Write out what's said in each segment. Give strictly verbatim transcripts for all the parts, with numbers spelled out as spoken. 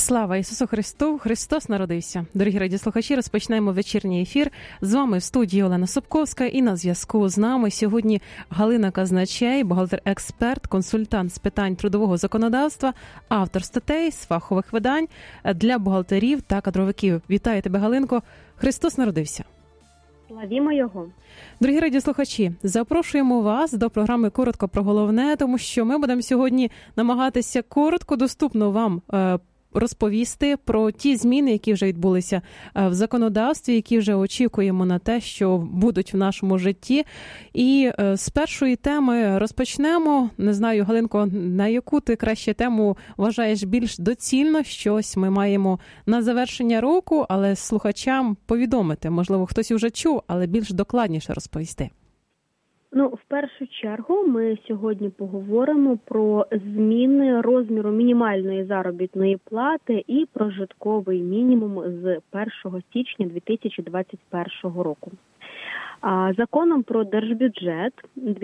Слава Ісусу Христу! Христос народився! Дорогі радіослухачі, розпочнемо вечірній ефір. З вами в студії Олена Собковська і на зв'язку з нами сьогодні Галина Казначей, бухгалтер-експерт, консультант з питань трудового законодавства, автор статей з фахових видань для бухгалтерів та кадровиків. Вітаю тебе, Галинко! Христос народився! Славімо Його! Дорогі радіослухачі, запрошуємо вас до програми «Коротко про головне», тому що ми будемо сьогодні намагатися коротко, доступно вам розповісти про ті зміни, які вже відбулися в законодавстві, які вже очікуємо на те, що будуть в нашому житті. І з першої теми розпочнемо. Не знаю, Галинко, на яку ти краще тему вважаєш більш доцільно? Щось ми маємо на завершення року, але слухачам повідомити. Можливо, хтось вже чув, але більш докладніше розповісти. Ну, в першу чергу ми сьогодні поговоримо про зміни розміру мінімальної заробітної плати і прожитковий мінімум з першого січня дві тисячі двадцять першого року. Законом про держбюджет дві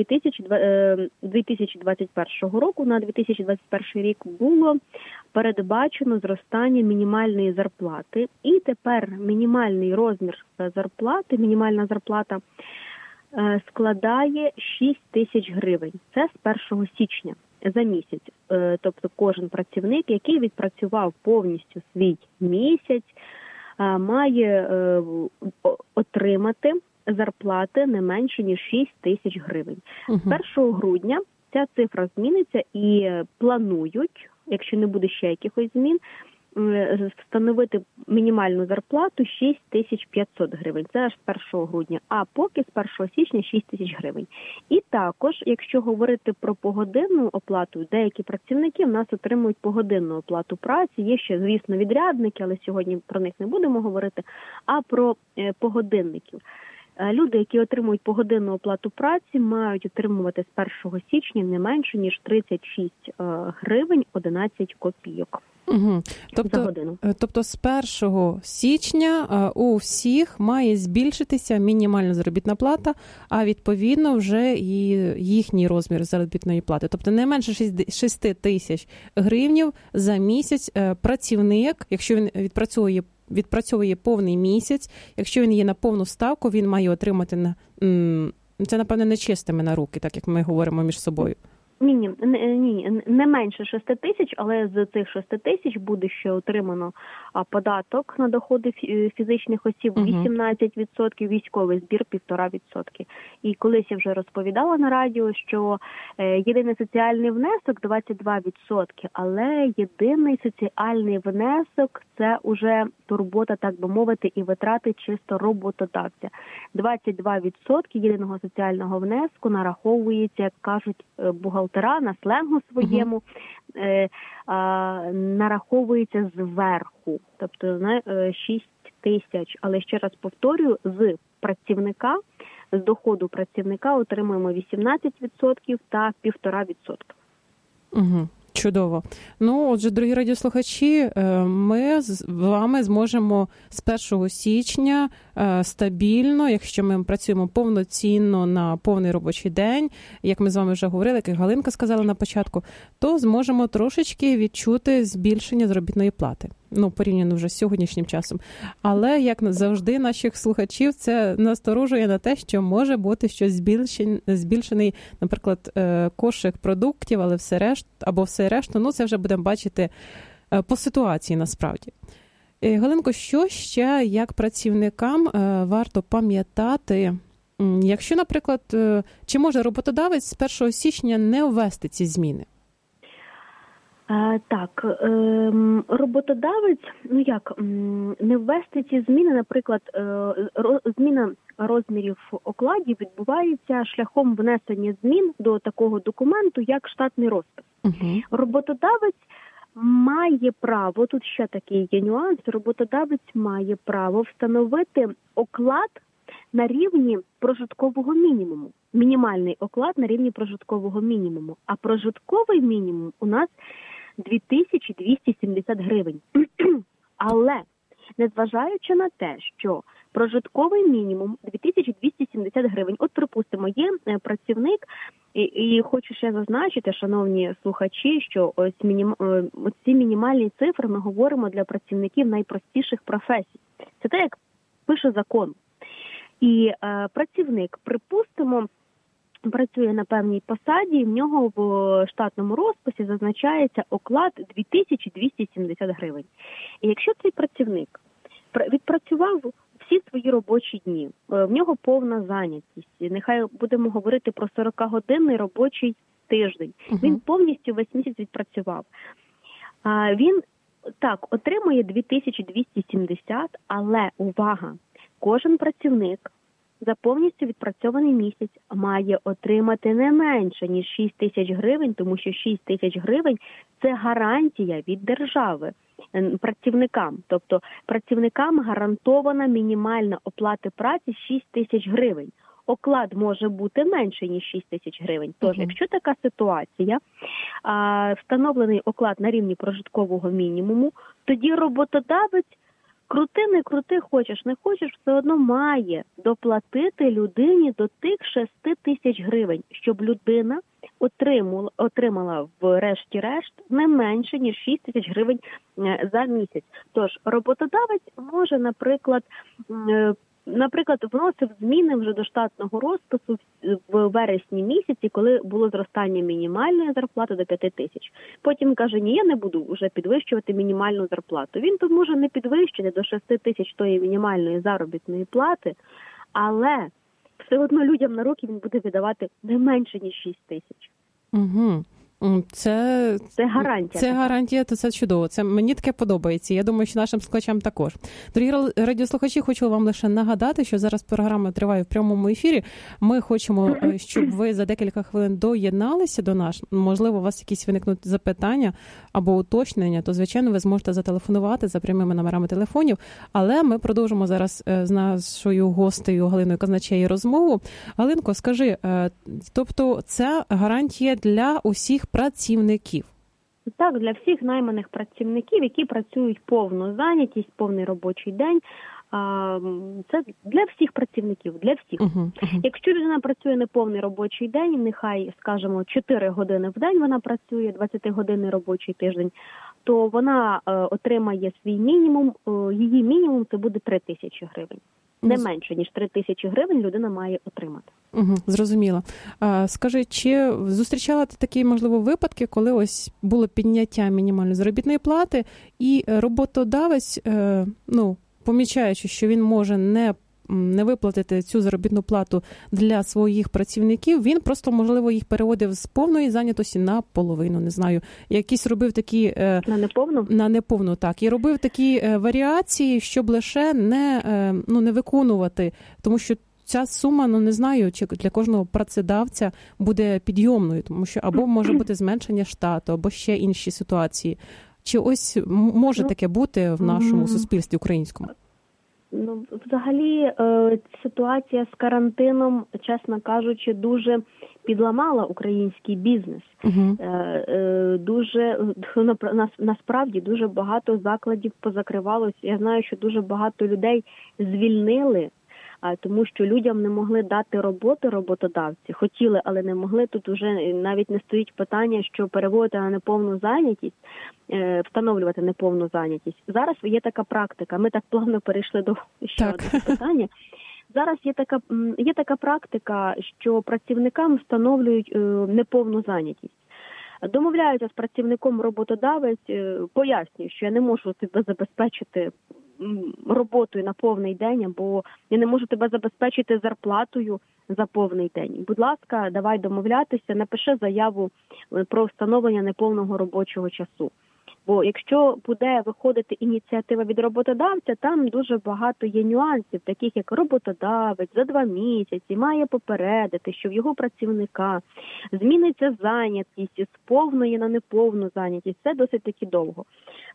тисячі двадцять першого року на дві тисячі двадцять перший рік було передбачено зростання мінімальної зарплати. І тепер мінімальний розмір зарплати, мінімальна зарплата складає шість тисяч гривень. Це з першого січня за місяць. Тобто кожен працівник, який відпрацював повністю свій місяць, має отримати зарплати не менше, ніж шість тисяч гривень. Угу. З першого грудня ця цифра зміниться і планують, якщо не буде ще якихось змін, встановити мінімальну зарплату шість тисяч п'ятсот гривень. Це аж з першого грудня. А поки з першого січня шість тисяч гривень. І також, якщо говорити про погодинну оплату, деякі працівники в нас отримують погодинну оплату праці. Є ще, звісно, відрядники, але сьогодні про них не будемо говорити, а про погодинників. Люди, які отримують погодинну оплату праці, мають отримувати з першого січня не менше, ніж тридцять шість гривень одинадцять копійок. Угу. Тобто, тобто з першого січня у всіх має збільшитися мінімальна заробітна плата, а відповідно вже і їхній розмір заробітної плати. Тобто не менше шість тисяч гривень за місяць працівник, якщо він відпрацьовує відпрацьовує повний місяць, якщо він є на повну ставку, він має отримати на це, напевно, не чистими на руки, так як ми говоримо між собою. Ні, ні, ні, не менше шість тисяч, але з цих шість тисяч буде ще отримано податок на доходи фізичних осіб вісімнадцять відсотків, військовий збір півтора відсотки. І колись я вже розповідала на радіо, що єдиний соціальний внесок двадцять два відсотки, але єдиний соціальний внесок – це уже турбота, так би мовити, і витрати чисто роботодавця. двадцять два відсотки єдиного соціального внеску нараховується, як кажуть бухгалтера на сленгу своєму, uh-huh. е, е, нараховується зверху, тобто на е, шість тисяч. Але ще раз повторюю, з працівника, з доходу працівника отримуємо вісімнадцять відсотків та півтора відсотка. Угу. Чудово. Ну, отже, дорогі радіослухачі, ми з вами зможемо з першого січня стабільно, якщо ми працюємо повноцінно на повний робочий день, як ми з вами вже говорили, як Галинка сказала на початку, то зможемо трошечки відчути збільшення заробітної плати. Ну, порівняно вже з сьогоднішнім часом. Але, як завжди, наших слухачів це насторожує на те, що може бути щось збільшений, збільшений, наприклад, кошик продуктів, але все решт, або все решту, ну, це вже будемо бачити по ситуації насправді. Галинко, що ще, як працівникам, варто пам'ятати, якщо, наприклад, чи може роботодавець з першого січня не ввести ці зміни? Так, роботодавець, ну як, не ввести ці зміни, наприклад, зміна розмірів окладів відбувається шляхом внесення змін до такого документу, як штатний розпис. Uh-huh. Роботодавець має право, тут ще такий є нюанс, роботодавець має право встановити оклад на рівні прожиткового мінімуму. Мінімальний оклад на рівні прожиткового мінімуму. А прожитковий мінімум у нас дві тисячі двісті сімдесят гривень. Але, незважаючи на те, що прожитковий мінімум дві тисячі двісті сімдесят гривень, от, припустимо, є працівник, І, і хочу ще зазначити, шановні слухачі, що ось мінім... ось ці мінімальні цифри ми говоримо для працівників найпростіших професій. Це те, як пише закон. І е, працівник, припустимо, працює на певній посаді, і в нього в штатному розписі зазначається оклад дві тисячі двісті сімдесят гривень. І якщо цей працівник відпрацював всі свої робочі дні, в нього повна зайнятість, нехай будемо говорити про сорокагодинний робочий тиждень, uh-huh. він повністю весь місяць відпрацював. А він, так, отримує дві тисячі двісті сімдесят, але, увага, кожен працівник за повністю відпрацьований місяць має отримати не менше, ніж шість тисяч гривень, тому що шість тисяч гривень – це гарантія від держави працівникам. Тобто працівникам гарантована мінімальна оплата праці шість тисяч гривень. Оклад може бути менше, ніж шість тисяч гривень. Тож, uh-huh. якщо така ситуація, а, встановлений оклад на рівні прожиткового мінімуму, тоді роботодавець крути, не крути, хочеш, не хочеш, все одно має доплатити людині до тих шести тисяч гривень, щоб людина отримала, отримала врешті-решт не менше, ніж шість тисяч гривень за місяць. Тож роботодавець може, наприклад, Наприклад, вносив зміни вже до штатного розпису в вересні місяці, коли було зростання мінімальної зарплати до п'яти тисяч. Потім каже, ні, я не буду вже підвищувати мінімальну зарплату. Він то може не підвищити до шести тисяч тої мінімальної заробітної плати, але все одно людям на руки він буде видавати не менше, ніж шість тисяч. Угу. Це, це гарантія. Це гарантія, то це чудово. Це мені таке подобається. Я думаю, що нашим слухачам також. Дорогі радіослухачі, хочу вам лише нагадати, що зараз програма триває в прямому ефірі. Ми хочемо, щоб ви за декілька хвилин доєдналися до нас. Можливо, у вас якісь виникнуть запитання або уточнення, то, звичайно, ви зможете зателефонувати за прямими номерами телефонів. Але ми продовжимо зараз з нашою гостею Галиною Казначеєю розмову. Галинко, скажи, тобто це гарантія для усіх працівників? Так, для всіх найманих працівників, які працюють повну зайнятість, повний робочий день. Це для всіх працівників, для всіх. Uh-huh, uh-huh. Якщо людина працює неповний робочий день, нехай, скажімо, чотири години в день вона працює, двадцятигодинний робочий тиждень, то вона е, отримає свій мінімум, е, її мінімум це буде три тисячі гривень. Не менше, ніж три тисячі гривень людина має отримати. Угу, зрозуміло. А, скажи, чи зустрічала ти такі, можливо, випадки, коли ось було підняття мінімальної заробітної плати, і роботодавець, е, ну, помічаючи, що він може не не виплатити цю заробітну плату для своїх працівників, він просто, можливо, їх переводив з повної зайнятості на половину, не знаю. Якісь робив такі... На неповну? На неповну, так. І робив такі варіації, щоб лише не, ну, не виконувати, тому що ця сума, ну, не знаю, чи для кожного працедавця буде підйомною, тому що або може бути зменшення штату, або ще інші ситуації. Чи ось може таке бути в нашому суспільстві українському? Ну, взагалі, е, ситуація з карантином, чесно кажучи, дуже підламала український бізнес. Uh-huh. Е, е, дуже, на, насправді, дуже багато закладів позакривалося. Я знаю, що дуже багато людей звільнили, тому що людям не могли дати роботи роботодавці. Хотіли, але не могли. Тут вже навіть не стоїть питання, що переводити на неповну зайнятість, встановлювати неповну зайнятість. Зараз є така практика. Ми так плавно перейшли до ще одного питання. Зараз є така, є така практика, що працівникам встановлюють неповну зайнятість. Домовляються з працівником роботодавець, пояснює, що я не можу тебе забезпечити роботою на повний день, або я не можу тебе забезпечити зарплатою за повний день. Будь ласка, давай домовлятися, напиши заяву про встановлення неповного робочого часу. Бо якщо буде виходити ініціатива від роботодавця, там дуже багато є нюансів, таких як роботодавець за два місяці має попередити, що в його працівника зміниться зайнятість з повної на неповну зайнятість. Це досить таки довго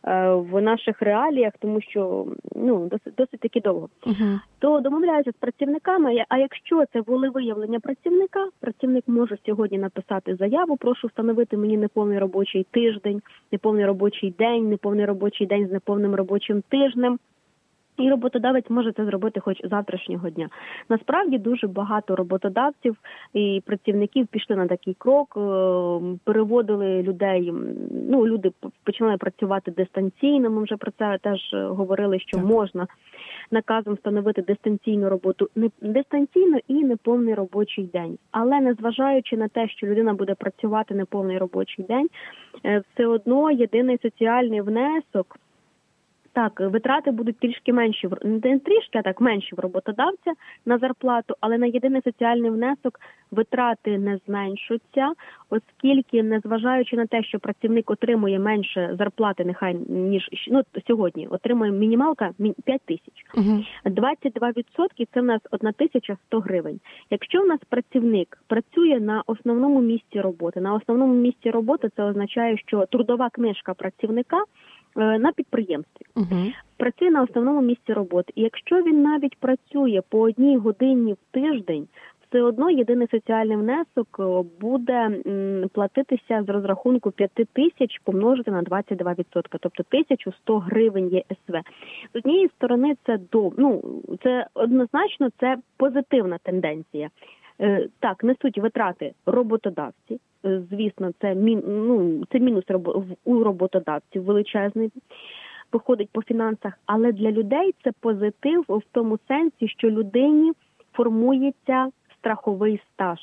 в наших реаліях, тому що ну досить, досить таки довго. Uh-huh. То домовляються з працівниками, а якщо це волевиявлення працівника, працівник може сьогодні написати заяву, прошу встановити мені неповний робочий тиждень, неповний робочий день, неповний робочий день з неповним робочим тижнем. І роботодавець може це зробити хоч завтрашнього дня. Насправді дуже багато роботодавців і працівників пішли на такий крок, переводили людей, ну, люди починали працювати дистанційно, ми вже про це теж говорили, що так. Можна наказом встановити дистанційну роботу, не дистанційно і неповний робочий день. Але незважаючи на те, що людина буде працювати неповний робочий день, все одно єдиний соціальний внесок, так, витрати будуть трішки менші, не трішки, а так менші в роботодавця на зарплату, але на єдиний соціальний внесок витрати не зменшуються, оскільки, незважаючи на те, що працівник отримує менше зарплати, нехай, ніж, ну, сьогодні, отримує мінімалка п'ять тисяч. Угу. двадцять два відсотки – це в нас тисяча сто гривень. Якщо в нас працівник працює на основному місці роботи, на основному місці роботи це означає, що трудова книжка працівника на підприємстві. Uh-huh. Працює на основному місці роботи. І якщо він навіть працює по одній годині в тиждень, все одно єдиний соціальний внесок буде м, платитися з розрахунку п'ять тисяч помножити на двадцять два відсотки, тобто тисяча сто гривень є ес ве. З однієї сторони це, до, ну, це однозначно це позитивна тенденція. Е, так, несуть витрати роботодавці. Звісно, це, мін, ну, це мінус у роботодавців величезний, виходить по фінансах, але для людей це позитив в тому сенсі, що людині формується страховий стаж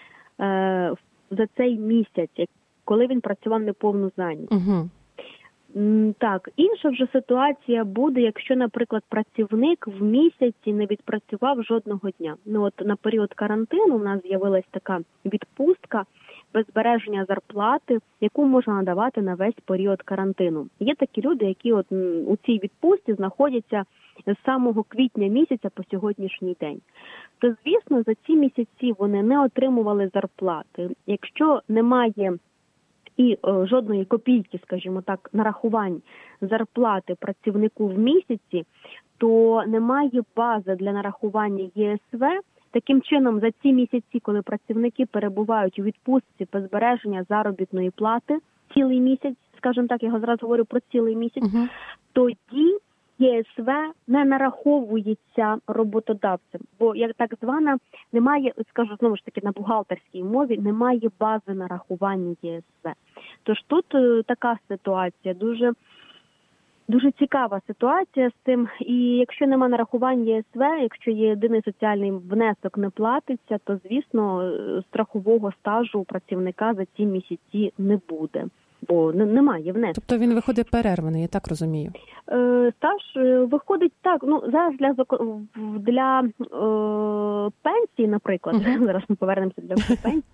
е, за цей місяць, коли він працював неповну зайнятість. Угу. Так, інша вже ситуація буде, якщо, наприклад, працівник в місяці не відпрацював жодного дня. Ну от на період карантину у нас з'явилась така відпустка без збереження зарплати, яку можна надавати на весь період карантину. Є такі люди, які от у цій відпустці знаходяться з самого квітня місяця по сьогоднішній день. То, звісно, за ці місяці вони не отримували зарплати. Якщо немає і о, жодної копійки, скажімо так, нарахувань зарплати працівнику в місяці, то немає бази для нарахування є ес ве. Таким чином, за ці місяці, коли працівники перебувають у відпустці без збереження заробітної плати цілий місяць, скажімо так, я його зразу говорю про цілий місяць, uh-huh. тоді є ес ве не нараховується роботодавцем, бо як так звана немає, скажу знову ж таки на бухгалтерській мові, немає бази нарахування є ес ве. Тож тут е, така ситуація, дуже Дуже цікава ситуація з цим. І якщо нема нарахування є ес ве, якщо є єдиний соціальний внесок не платиться, то, звісно, страхового стажу у працівника за ці місяці не буде, бо немає внеску. Тобто він виходить перерваний, я так розумію? Е, стаж виходить так, ну, зараз для, для е, пенсії, наприклад, uh-huh. зараз ми повернемося для пенсії,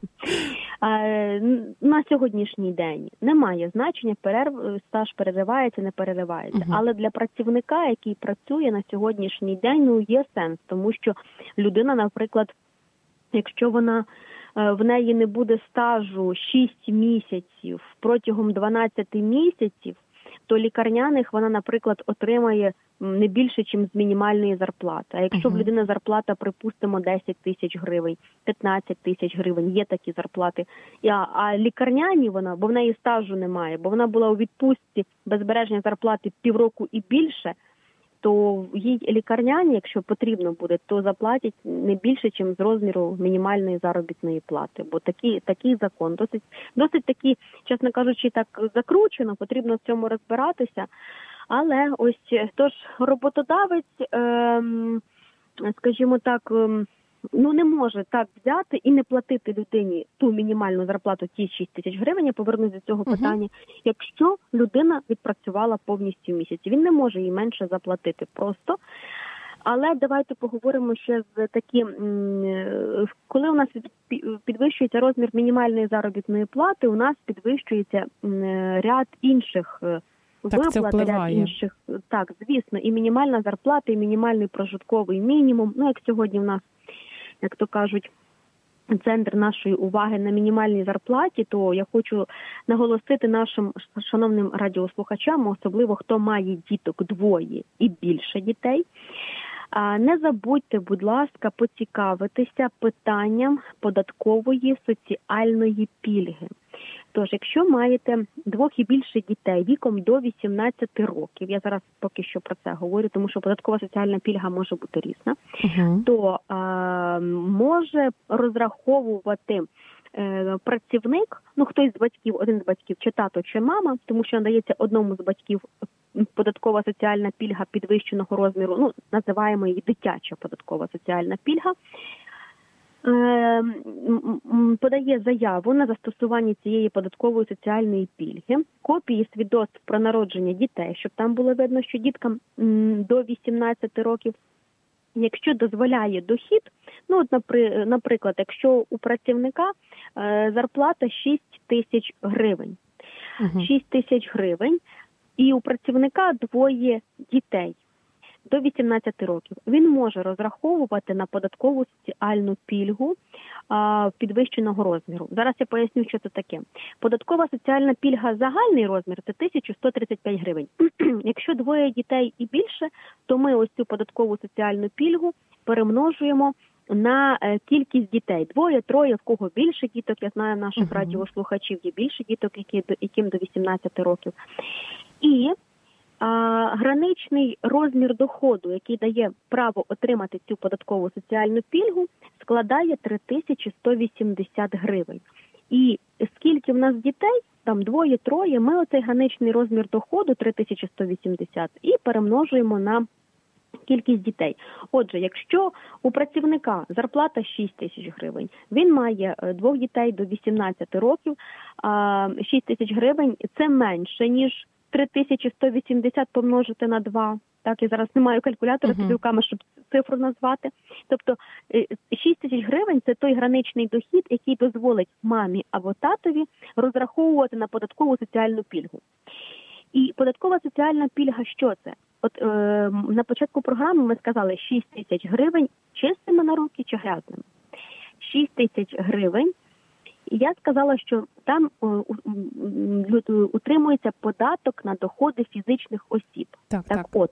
е, на сьогоднішній день немає значення, перерв, стаж переривається, не переривається. Uh-huh. Але для працівника, який працює на сьогоднішній день, ну, є сенс, тому що людина, наприклад, якщо вона в неї не буде стажу шість місяців протягом дванадцять місяців, то лікарняних вона, наприклад, отримає не більше, ніж з мінімальної зарплати. А якщо uh-huh. в людини зарплата, припустимо, десять тисяч гривень, п'ятнадцять тисяч гривень, є такі зарплати, а, а лікарняні вона, бо в неї стажу немає, бо вона була у відпустці без збереження зарплати півроку і більше, то їй лікарняні, якщо потрібно буде, то заплатять не більше, ніж з розміру мінімальної заробітної плати. Бо такий, такий закон досить, досить таки, чесно кажучи, так закручено, потрібно в цьому розбиратися. Але ось, тож, роботодавець, ем, скажімо так, ем, ну не може так взяти і не платити людині ту мінімальну зарплату, ті шість тисяч гривень, я повернусь до цього uh-huh. питання, якщо людина відпрацювала повністю місяць. Він не може їй менше заплатити просто. Але давайте поговоримо ще з таким, коли у нас підвищується розмір мінімальної заробітної плати, у нас підвищується ряд інших виплат, ряд інших, так, звісно, і мінімальна зарплата, і мінімальний прожитковий мінімум, ну, як сьогодні в нас, як то кажуть, центр нашої уваги на мінімальній зарплаті, то я хочу наголосити нашим шановним радіослухачам, особливо хто має діток двоє і більше дітей, не забудьте, будь ласка, поцікавитися питанням податкової соціальної пільги. Тож, якщо маєте двох і більше дітей віком до вісімнадцяти років, я зараз поки що про це говорю, тому що податкова соціальна пільга може бути різна, uh-huh. то е, може розраховувати е, працівник, ну хтось з батьків, один з батьків, чи тато, чи мама, тому що надається одному з батьків податкова соціальна пільга підвищеного розміру, ну, називаємо її дитяча податкова соціальна пільга, подає заяву на застосування цієї податкової соціальної пільги, копії свідоцтв про народження дітей, щоб там було видно, що діткам до вісімнадцяти років, якщо дозволяє дохід, ну, от, наприклад, якщо у працівника зарплата шість тисяч гривень, угу. шість тисяч гривень, і у працівника двоє дітей до вісімнадцяти років, він може розраховувати на податкову соціальну пільгу а, підвищеного розміру. Зараз я поясню, що це таке. Податкова соціальна пільга загальний розмір – це тисяча сто тридцять п'ять гривень. Якщо двоє дітей і більше, то ми ось цю податкову соціальну пільгу перемножуємо на е, кількість дітей. Двоє, троє, в кого більше діток, я знаю наших uh-huh. радіослухачів, є більше діток, які, яким до вісімнадцяти років. І А, граничний розмір доходу, який дає право отримати цю податкову соціальну пільгу, складає три тисячі сто вісімдесят гривень. І скільки в нас дітей, там двоє, троє, ми оцей граничний розмір доходу три тисячі сто вісімдесят і перемножуємо на кількість дітей. Отже, якщо у працівника зарплата шість тисяч гривень, він має двох дітей до вісімнадцяти років, а шість тисяч гривень – це менше, ніж три тисячі сто вісімдесят помножити на два. Так, я зараз не маю калькулятора під uh-huh. руками, щоб цифру назвати. Тобто шість тисяч гривень – це той граничний дохід, який дозволить мамі або татові розраховувати на податкову соціальну пільгу. І податкова соціальна пільга, що це? От е, на початку програми ми сказали шість тисяч гривень чистими на руки чи грязними. шість тисяч гривень. І я сказала, що там утримується податок на доходи фізичних осіб. Так, так, так. От,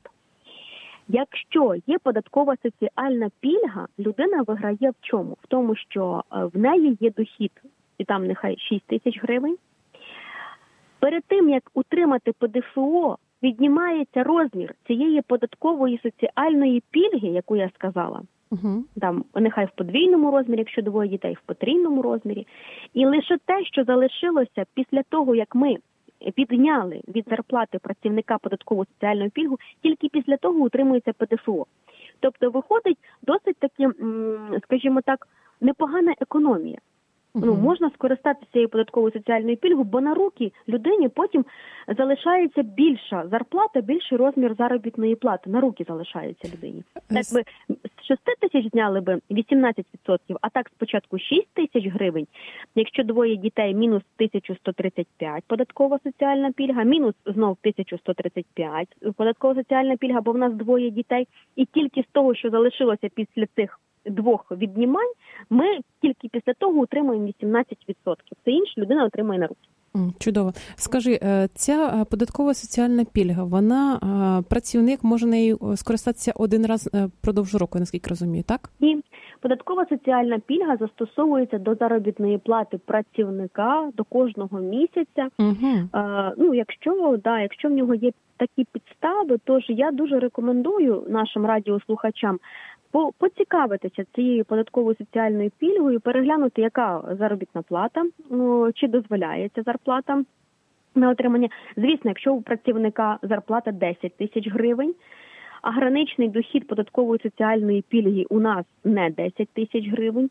якщо є податкова соціальна пільга, людина виграє в чому? В тому, що в неї є дохід, і там нехай шість тисяч гривень. Перед тим, як утримати ПДФО, віднімається розмір цієї податкової соціальної пільги, яку я сказала. Uh-huh. Там, нехай в подвійному розмірі, якщо двоє дітей, в потрійному розмірі. І лише те, що залишилося після того, як ми підняли від зарплати працівника податкову соціальну пільгу, тільки після того утримується ПДФО. Тобто виходить досить таки, скажімо так, непогана економія. Uh-huh. Ну, можна скористатися цією податковою соціальною пільгою, бо на руки людині потім залишається більша зарплата, більший розмір заробітної плати. На руки залишається людині. Так би з шести тисяч зняли би вісімнадцять відсотків, а так спочатку шість тисяч гривень. Якщо двоє дітей, мінус тисяча сто тридцять п'ять податкова соціальна пільга, мінус знов тисяча сто тридцять п'ять податкова соціальна пільга, бо в нас двоє дітей. І тільки з того, що залишилося після цих двох віднімань, ми тільки після того отримуємо вісімнадцять відсотків. Це інша людина отримує на руки. Чудово. Скажи, ця податкова соціальна пільга, вона, працівник може нею скористатися один раз впродовж року, наскільки розумію, так? Ні. Податкова соціальна пільга застосовується до заробітної плати працівника до кожного місяця. Угу. А, ну, якщо, да, якщо в нього є такі підстави, тож я дуже рекомендую нашим радіослухачам поцікавитися цією податковою соціальною пільгою, переглянути, яка заробітна плата, ну, чи дозволяється зарплата на отримання. Звісно, якщо у працівника зарплата десять тисяч гривень, а граничний дохід податкової соціальної пільги у нас не десять тисяч гривень,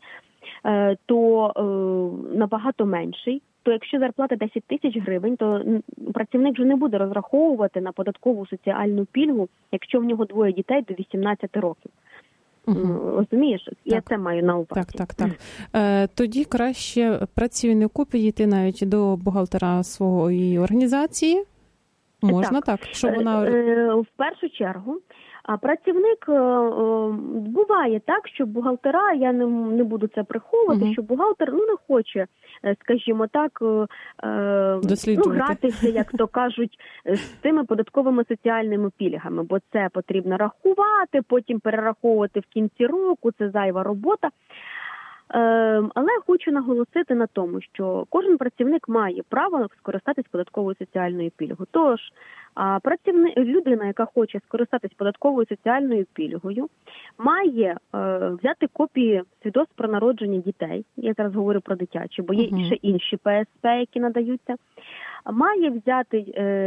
то набагато менший. То якщо зарплата десять тисяч гривень, то працівник вже не буде розраховувати на податкову соціальну пільгу, якщо в нього двоє дітей до вісімнадцяти років. Угу. Розумієш? Так. Я це маю на увазі. Так, так, так. Е, тоді краще працівнику підійти навіть до бухгалтера своєї організації. Можна так? так що вона... Е, в першу чергу, а працівник, е, е, буває так, що бухгалтера, я не, не буду це приховувати, угу. що бухгалтер ну, не хоче, скажімо так, е, ну, гратися, як то кажуть, з тими податковими соціальними пільгами, бо це потрібно рахувати, потім перераховувати в кінці року, це зайва робота. Але хочу наголосити на тому, що кожен працівник має право скористатись податковою соціальною пільгою. Тож, працівник, людина, яка хоче скористатись податковою соціальною пільгою, має взяти копії свідоцтв про народження дітей. Я зараз говорю про дитячі, бо є uh-huh. ще інші Пе Ес Пе, які надаються. Має взяти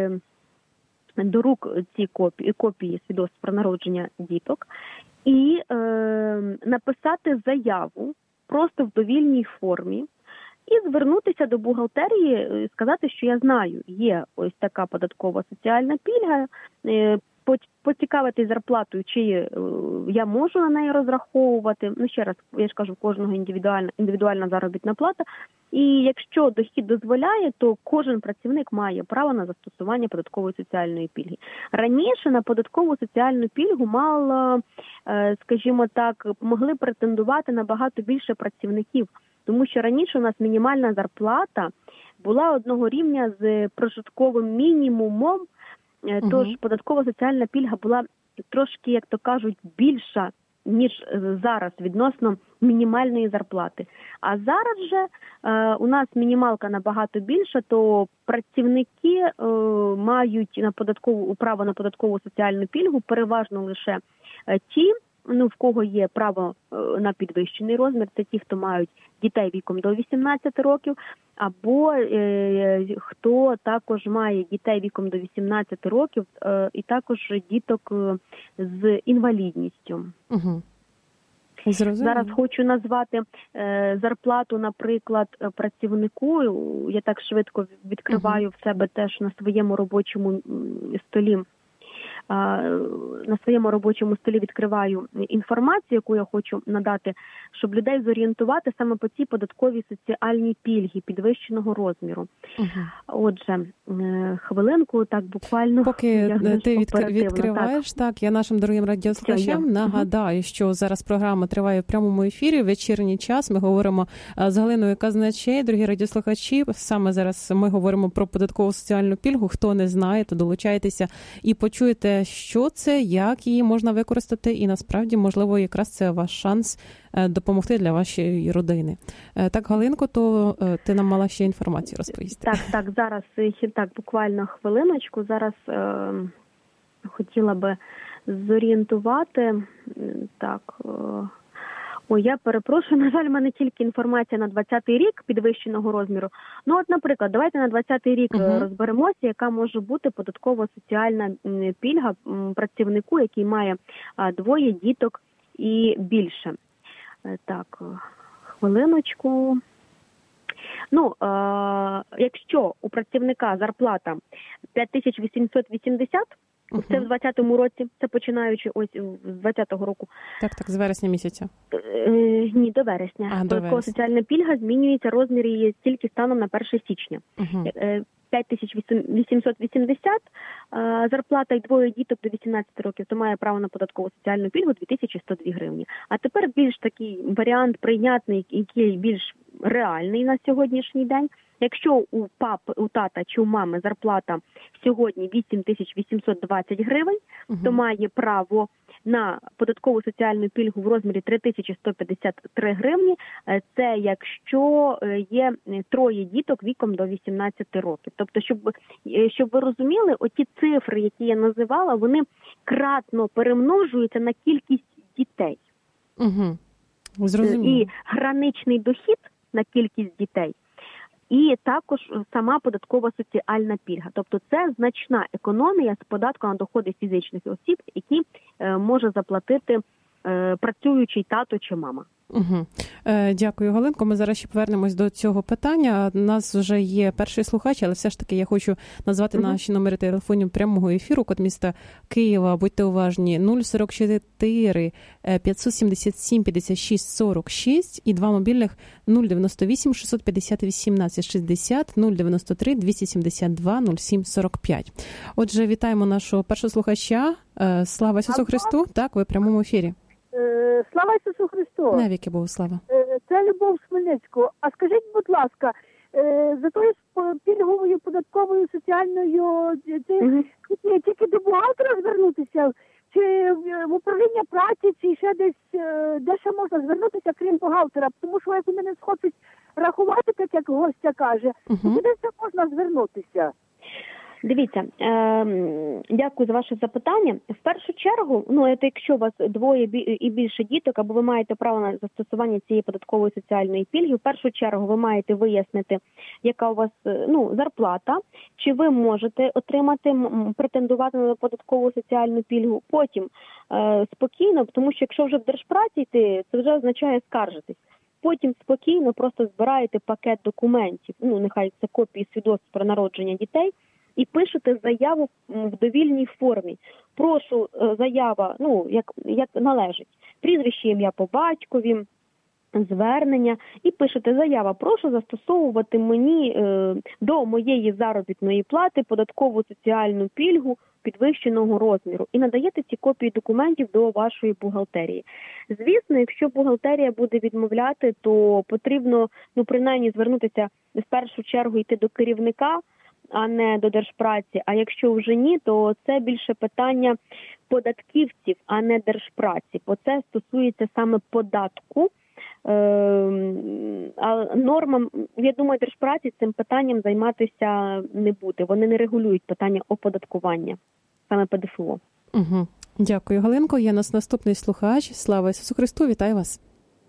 до рук ці копії, копії свідоцтв про народження діток і е, написати заяву просто в довільній формі і звернутися до бухгалтерії, сказати, що я знаю, є ось така податкова соціальна пільга, е, поцікавитись зарплатою, чи е, я можу на неї розраховувати. Ну, ще раз, я ж кажу, кожного індивідуальна, індивідуальна заробітна плата. І якщо дохід дозволяє, то кожен працівник має право на застосування податкової соціальної пільги. Раніше на податкову соціальну пільгу мало, скажімо так, могли претендувати набагато більше працівників, тому що раніше у нас мінімальна зарплата була одного рівня з прожитковим мінімумом, тож угу. податкова соціальна пільга була трошки, як то кажуть, більша, ніж зараз відносно мінімальної зарплати. А зараз же е, у нас мінімалка набагато більша, то працівники е, мають на податкову право на податкову соціальну пільгу переважно лише е, ті, ну в кого є право е, на підвищений розмір, це ті, хто мають дітей віком до вісімнадцяти років, або е, хто також має дітей віком до вісімнадцяти років, е, і також діток е, з інвалідністю. Угу. Зараз хочу назвати е, зарплату, наприклад, працівнику. Я так швидко відкриваю uh-huh. в себе теж на своєму робочому столі. Е, на своєму робочому столі відкриваю інформацію, яку я хочу надати, щоб людей зорієнтувати саме по цій податковій соціальній пільгі підвищеного розміру. Uh-huh. Отже, е, хвилинку, так буквально. Поки ти відкр... відкриваєш, так. так, я нашим дорогим радіослухачам я. нагадаю, uh-huh. що зараз програма триває в прямому ефірі, вечірній час. Ми говоримо з Галиною Казначей. Дорогі радіослухачі, саме зараз ми говоримо про податкову соціальну пільгу. Хто не знає, то долучайтеся і почуєте, що це, як її можна використати, і насправді, можливо, якраз це ваш шанс допомогти для вашої родини. Так, Галинко, то ти нам мала ще інформацію розповісти. Так, так, зараз, так, буквально хвилиночку, зараз е, хотіла би зорієнтувати, так, е, ой, я перепрошую, на жаль, в мене тільки інформація на двадцятий рік підвищеного розміру. Ну, от, наприклад, давайте на двадцятий рік uh-huh. розберемося, яка може бути податково-соціальна пільга працівнику, який має двоє діток і більше. Так, хвилиночку. Ну, е- якщо у працівника зарплата п'ять тисяч вісімсот вісімдесят, uh-huh. це в двадцятому році, це починаючи ось з двадцятого року. Так, так, з вересня місяця. Е, ні, до вересня. А, Податкова соціальна пільга змінюється, розмір її тільки станом на перше січня. Uh-huh. Е, п'ять тисяч вісімсот вісімдесят, е, зарплата і двоє діток до вісімнадцяти років, то має право на податкову соціальну пільгу дві тисячі сто дві гривні. А тепер більш такий варіант прийнятний, який більш реальний на сьогоднішній день. Якщо у папи, у тата чи у мами зарплата сьогодні вісім тисяч вісімсот двадцять гривень, uh-huh. то має право на податкову соціальну пільгу в розмірі три тисячі сто п'ятдесят три гривні. Це якщо є троє діток віком до вісімнадцяти років. Тобто, щоб, щоб ви розуміли, оті цифри, які я називала, вони кратно перемножуються на кількість дітей. Угу. Зрозуміло. І граничний дохід на кількість дітей. І також сама податкова соціальна пільга. Тобто це значна економія з податку на доходи фізичних осіб, які е, може заплатити е, працюючий тато чи мама. Угу. Е, дякую, Галинко. Ми зараз ще повернемось до цього питання. У нас вже є перший слухач, але все ж таки я хочу назвати угу. наші номери телефонів прямого ефіру. Код міста Києва, будьте уважні, нуль сорок чотири п'ятсот сімдесят сім п'ятдесят шість сорок шість і два мобільних нуль дев'яносто вісім шістсот п'ятдесят вісімнадцять шістдесят, нуль дев'яносто три двісті сімдесят два нуль сім сорок п'ять. Отже, вітаємо нашого першого слухача. Слава Ісусу Христу. Так, ви в прямому ефірі. Слава Ісусу Христу! Навіки Богу слава! Це Любов з Хмельницького. А скажіть, будь ласка, за тою пільговою податковою соціальною, це mm-hmm. тільки до бухгалтера звернутися чи в управління праці, чи ще десь, е, де ще можна звернутися, крім бухгалтера? Тому що як вони не схочуть рахувати, так як гостя каже, то Угу. куди ще можна звернутися? Дивіться, е, дякую за ваше запитання. В першу чергу, ну, це якщо у вас двоє бі- і більше діток, або ви маєте право на застосування цієї податкової соціальної пільги, в першу чергу ви маєте вияснити, яка у вас е, ну, зарплата, чи ви можете отримати, м, претендувати на податкову соціальну пільгу. Потім е, спокійно, тому що якщо вже в держпраці йти, це вже означає скаржитись. Потім спокійно просто збираєте пакет документів, ну, нехай це копії свідоцтв про народження дітей, і пишете заяву в довільній формі. Прошу, е, заява, ну, як, як належить. Прізвище, ім'я по батькові, звернення. І пишете заява. Прошу застосовувати мені е, до моєї заробітної плати податкову соціальну пільгу підвищеного розміру. І надаєте ці копії документів до вашої бухгалтерії. Звісно, якщо бухгалтерія буде відмовляти, то потрібно, ну, принаймні, звернутися в першу чергу йти до керівника, а не до держпраці. А якщо вже ні, то це більше питання податківців, а не держпраці. Бо це стосується саме податку. А нормам, я думаю, держпраці цим питанням займатися не буде. Вони не регулюють питання оподаткування, саме ПДФО. Угу. Дякую, Галинко. Є у нас наступний слухач. Слава Ісусу Христу, вітаю вас.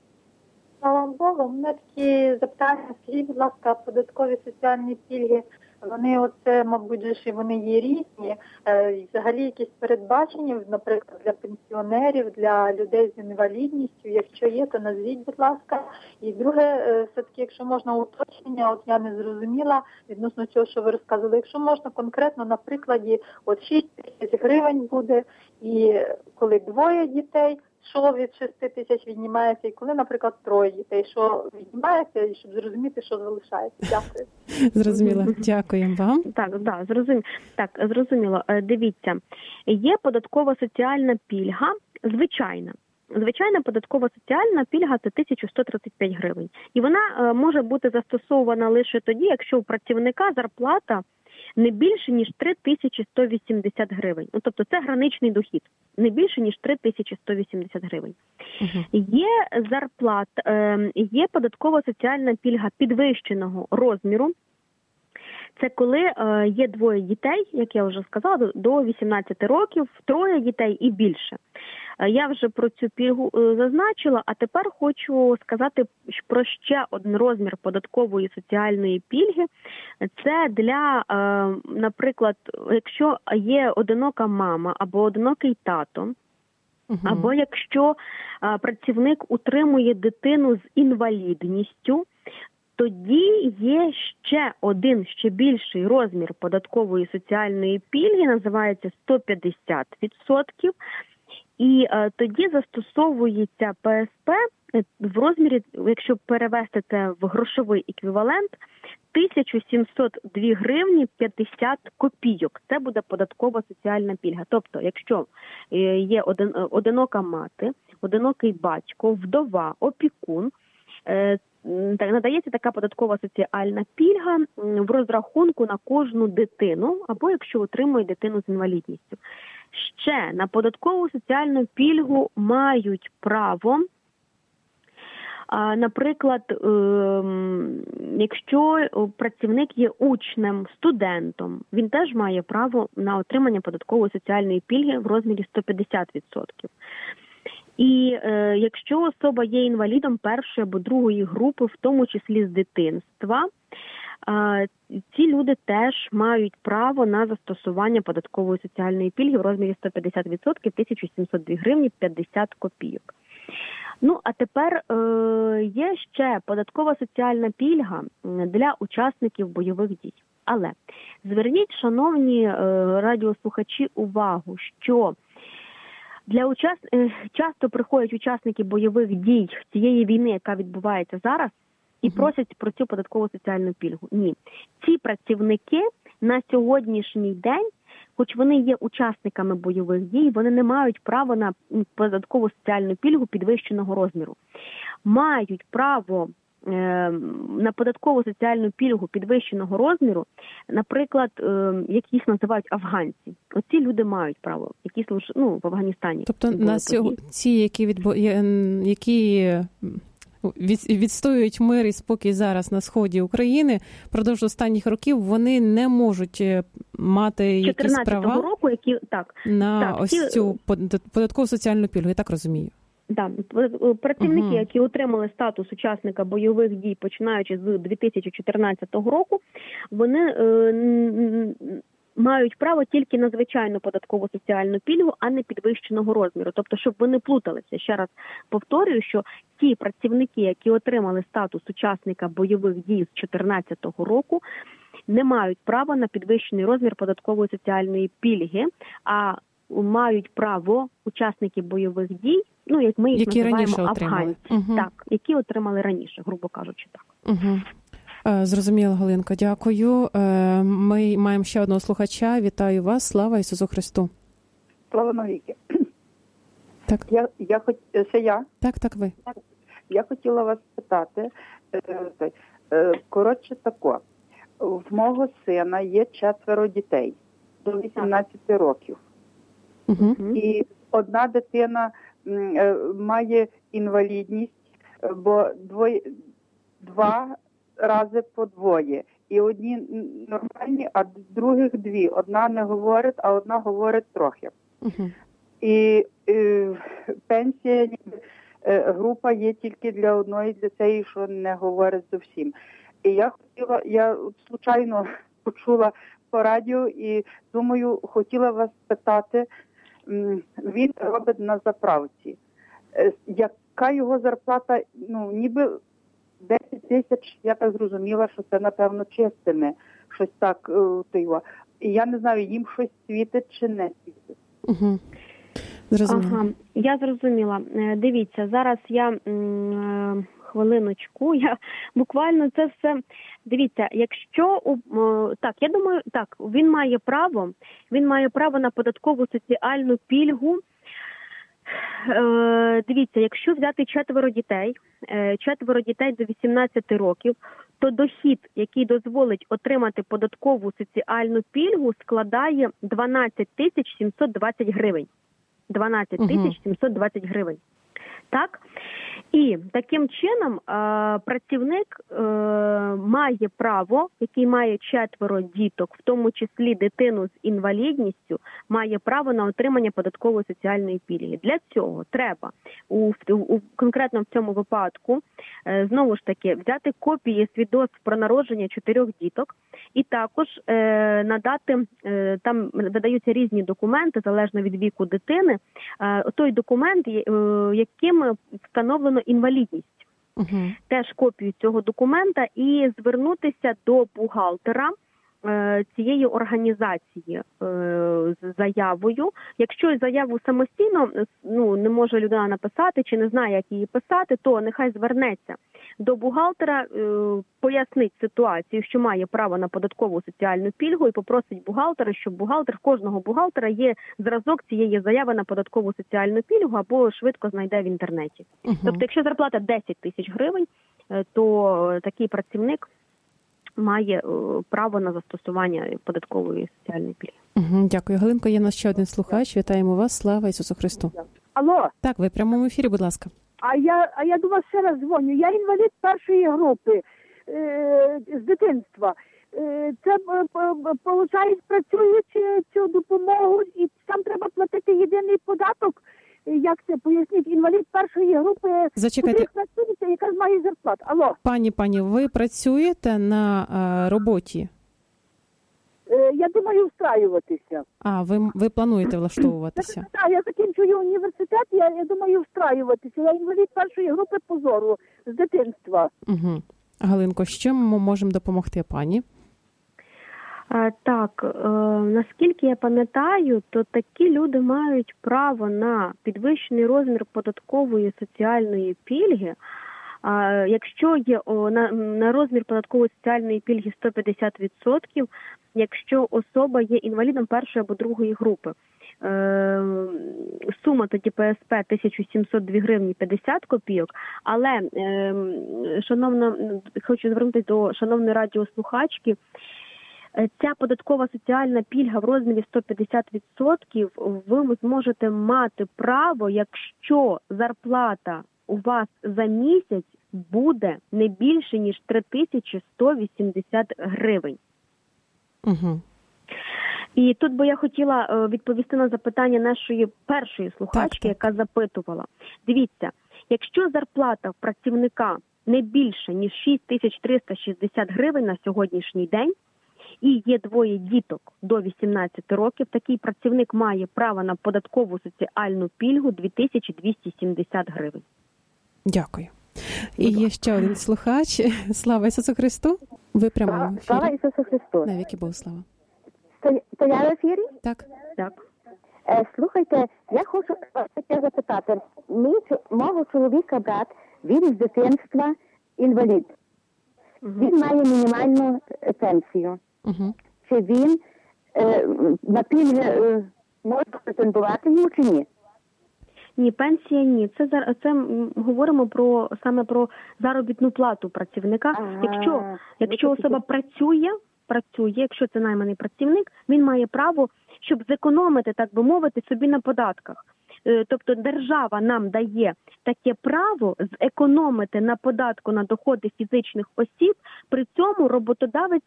Слава Богу, у мене такі запитання. Скажіть, будь ласка, податкові соціальні пільги, вони оце, мабуть, же ж вони є різні. Е, взагалі якісь передбачення, наприклад, для пенсіонерів, для людей з інвалідністю, якщо є, то назвіть, будь ласка. І друге, е, все-таки, якщо можна уточнення, от я не зрозуміла відносно цього, що ви розказували, якщо можна конкретно на прикладі, от шість тисяч гривень буде, і коли двоє дітей, що від шести тисяч віднімається, і коли, наприклад, троє дітей, що віднімається, і щоб зрозуміти, що залишається. Дякую. Зрозуміло. Дякуємо вам. Так, да, зрозуміло. Так, зрозуміло. Е, Дивіться, є податкова соціальна пільга, звичайна. Звичайна податкова соціальна пільга – це тисяча сто тридцять п'ять гривень. І вона е, може бути застосована лише тоді, якщо у працівника зарплата не більше, ніж три тисячі сто вісімдесят гривень. Ну, тобто це граничний дохід. Не більше, ніж три тисячі сто вісімдесят гривень. Uh-huh. Є зарплат, е, є податкова соціальна пільга підвищеного розміру. Це коли е, є двоє дітей, як я вже сказала, до, до вісімнадцяти років, троє дітей і більше. Е, я вже про цю пільгу е, зазначила, а тепер хочу сказати про ще один розмір податкової соціальної пільги. Це для, е, наприклад, якщо є одинока мама або одинокий тато, uh-huh. або якщо е, працівник утримує дитину з інвалідністю, тоді є ще один, ще більший розмір податкової соціальної пільги, називається сто п'ятдесят відсотків, і е, тоді застосовується Пе Ес Пе в розмірі, якщо перевести це в грошовий еквівалент, тисяча сімсот дві гривні п'ятдесят копійок. Це буде податкова соціальна пільга. Тобто, якщо є один, одинока мати, одинокий батько, вдова, опікун, е, надається така податкова соціальна пільга в розрахунку на кожну дитину, або якщо отримує дитину з інвалідністю. Ще на податкову соціальну пільгу мають право, наприклад, якщо працівник є учнем, студентом, він теж має право на отримання податкової соціальної пільги в розмірі сто п'ятдесят відсотків. І е, якщо особа є інвалідом першої або другої групи, в тому числі з дитинства, е, ці люди теж мають право на застосування податкової соціальної пільги в розмірі сто п'ятдесят відсотків, тисяча сімсот дві гривні п'ятдесят копійок. Ну, а тепер е, є ще податкова соціальна пільга для учасників бойових дій. Але зверніть, шановні е, радіослухачі, увагу, що Для учас... часто приходять учасники бойових дій цієї війни, яка відбувається зараз, і uh-huh. просять про цю податкову соціальну пільгу. Ні. Ці працівники на сьогоднішній день, хоч вони є учасниками бойових дій, вони не мають права на податкову соціальну пільгу підвищеного розміру. Мають право на податкову соціальну пільгу підвищеного розміру, наприклад, як їх називають афганці. Оці люди мають право, які служать, ну, в Афганістані. Тобто на сьогодні ці, які відбо... які відстоюють мир і спокій зараз на сході України, впродовж останніх років вони не можуть мати якісь права року, які так на так, ось ці... цю податкову соціальну пільгу, я так розумію. Да, працівники, угу. які отримали статус учасника бойових дій, починаючи з дві тисячі чотирнадцятого року, вони е, мають право тільки на звичайну податкову соціальну пільгу, а не підвищеного розміру. Тобто, щоб ви не плуталися. Ще раз повторюю, що ті працівники, які отримали статус учасника бойових дій з дві тисячі чотирнадцятого року, не мають права на підвищений розмір податкової соціальної пільги, а мають право учасники бойових дій, ну, як ми їх які називаємо афганці, угу. так, які отримали раніше, грубо кажучи, так. Угу. Зрозуміло, Галинко, дякую. Ми маємо ще одного слухача. Вітаю вас. Слава Ісусу Христу. Слава навіки. Так. Я, я хоч... Це я? Так, так, ви. Я хотіла вас питати. Коротше тако. В мого сина є четверо дітей до вісімнадцяти років. Угу. І одна дитина має інвалідність, бо двоє, два рази по двоє. І одні нормальні, а других дві. Одна не говорить, а одна говорить трохи. Угу. І е, пенсія, е, група є тільки для одної, для цієї, що не говорить зовсім. І я хотіла, я случайно почула по радіо і, думаю, хотіла вас питати, він робить на заправці. Яка його зарплата, ну, ніби десять тисяч, я так зрозуміла, що це, напевно, чистиме, щось так, то його. І я не знаю, їм щось світить чи не світить. Угу. Зрозуміло. Ага, я зрозуміла. Дивіться, зараз я, м, хвилиночку, я буквально це все, дивіться, якщо, так, я думаю, так, він має право, він має право на податкову соціальну пільгу. Дивіться, якщо взяти четверо дітей, четверо дітей до вісімнадцяти років, то дохід, який дозволить отримати податкову соціальну пільгу, складає дванадцять тисяч сімсот двадцять гривень. дванадцять тисяч сімсот двадцять гривень. Так? І таким чином працівник має право, який має четверо діток, в тому числі дитину з інвалідністю, має право на отримання податкової соціальної пільги. Для цього треба у, у конкретно в цьому випадку знову ж таки взяти копії свідоцтв про народження чотирьох діток і також е, надати, е, там видаються різні документи, залежно від віку дитини, е, той документ, е, яким встановлено інвалідність. Uh-huh. Теж копію цього документа і звернутися до бухгалтера е, цієї організації е, з заявою. Якщо заяву самостійно ну, не може людина написати чи не знає, як її писати, то нехай звернеться до бухгалтера, е, пояснить ситуацію, що має право на податкову соціальну пільгу і попросить бухгалтера, щоб бухгалтер, кожного бухгалтера є зразок цієї заяви на податкову соціальну пільгу або швидко знайде в інтернеті. Uh-huh. Тобто, якщо зарплата десять тисяч гривень, то такий працівник має е, право на застосування податкової соціальної пільги. Uh-huh. Дякую. Галинко, є у нас ще один слухач. Вітаємо вас. Слава Ісусу Христу. Алло. Так, ви в прямому ефірі, будь ласка. А я, а я до вас ще раз дзвоню. Я інвалід першої групи е, з дитинства. Е, це, виходить, працюючи цю допомогу, і там треба платити єдиний податок. Як це, поясніть, інвалід першої групи, Зачекайте. куди працюєте, яка має зарплату. Алло. Пані, пані, ви працюєте на а, роботі? Е, я думаю встраюватися. А, ви, ви плануєте влаштовуватися? Так, я закінчую університет, я, я думаю встраюватися. Я інвалід першої групи позору з дитинства. Угу. Галинко, з чим ми можемо допомогти пані? Так, е, наскільки я пам'ятаю, то такі люди мають право на підвищений розмір податкової соціальної пільги. Е, якщо є о, на, на розмір податкової соціальної пільги сто п'ятдесят відсотків, якщо особа є інвалідом першої або другої групи. сума тоді П С П тисяча сімсот дві гривні п'ятдесят копійок, але, шановна, хочу звернутися до шановної радіослухачки, ця податкова соціальна пільга в розмірі сто п'ятдесят відсотків ви зможете мати право, якщо зарплата у вас за місяць буде не більше, ніж три тисячі сто вісімдесят гривень. Угу. І тут би я хотіла відповісти на запитання нашої першої слухачки, так, так. яка запитувала. Дивіться, якщо зарплата в працівника не більше, ніж шість тисяч триста шістдесят гривень на сьогоднішній день, і є двоє діток до вісімнадцяти років, такий працівник має право на податкову соціальну пільгу дві тисячі двісті сімдесят гривень. Дякую. І є ще один слухач. Слава Ісусу Христу. Ви прямо в ефірі. Слава Ісусу Христу. Навіки Богу слава. То я в ефірі? Так. Так. Е, слухайте, я хочу вас таке запитати. Мій, мого чоловіка брат, він з дитинства інвалід. Угу. Він має мінімальну пенсію. Угу. Чи він е, на пільги е, може претендувати йому чи ні? Ні, пенсія ні. Це це, це говоримо про саме про заробітну плату працівника. Ага. Якщо якщо особа працює, працює, якщо це найманий працівник, він має право, щоб зекономити, так би мовити, собі на податках. Тобто держава нам дає таке право зекономити на податку на доходи фізичних осіб, при цьому роботодавець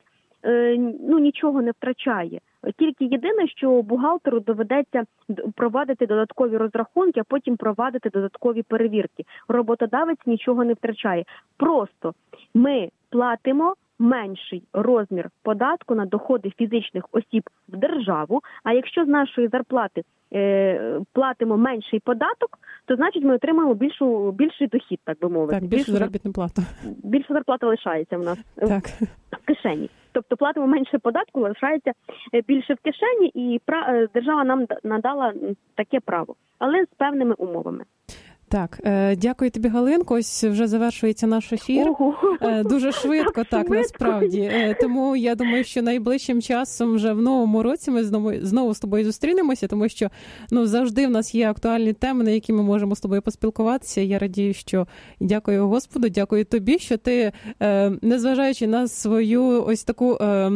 ну нічого не втрачає. Тільки єдине, що бухгалтеру доведеться провадити додаткові розрахунки, а потім провадити додаткові перевірки. Роботодавець нічого не втрачає. Просто ми платимо менший розмір податку на доходи фізичних осіб в державу, а якщо з нашої зарплати е, платимо менший податок, то значить ми отримаємо більшу, більший дохід, так би мовити. Так, більшу заробітну плату. Більша зарплата лишається в нас так. в кишені. Тобто платимо менше податку, лишається більше в кишені, і держава нам надала таке право, але з певними умовами. Так, е, дякую тобі, Галинко. Ось вже завершується наш ефір. Е, дуже швидко, так, так швидко. Насправді. Е, тому я думаю, що найближчим часом вже в новому році ми знову, знову з тобою зустрінемося, тому що ну, завжди в нас є актуальні теми, на які ми можемо з тобою поспілкуватися. Я радію, що дякую Господу, дякую тобі, що ти, е, незважаючи на свою ось таку... Е,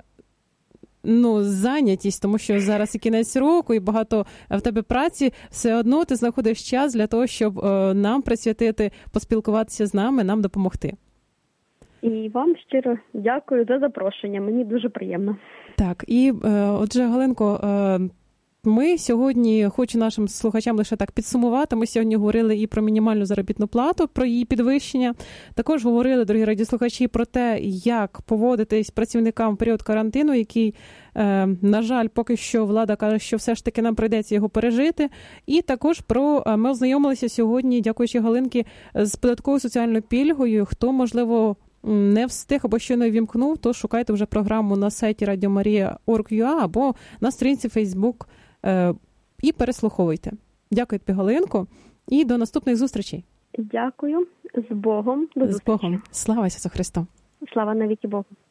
Ну, зайнятість, тому що зараз і кінець року, і багато в тебе праці, все одно ти знаходиш час для того, щоб е, нам присвятити, поспілкуватися з нами, нам допомогти. І вам щиро дякую за запрошення, мені дуже приємно. Так, і е, отже, Галинко, е, ми сьогодні, хочу нашим слухачам лише так підсумувати, ми сьогодні говорили і про мінімальну заробітну плату, про її підвищення. Також говорили, дорогі радіослухачі, про те, як поводитись працівникам в період карантину, який, е, на жаль, поки що влада каже, що все ж таки нам прийдеться його пережити. І також про, ми ознайомилися сьогодні, дякуючи Галинки, з податковою соціальною пільгою. Хто, можливо, не встиг або ще не вімкнув, то шукайте вже програму на сайті радіо марія крапка орг крапка ю а або на сторінці Facebook і переслуховуйте. Дякую тобі, Галинко, і до наступних зустрічей. Дякую. З Богом. До З Богом. Слава Ісусу Христу. Слава навіки Богу.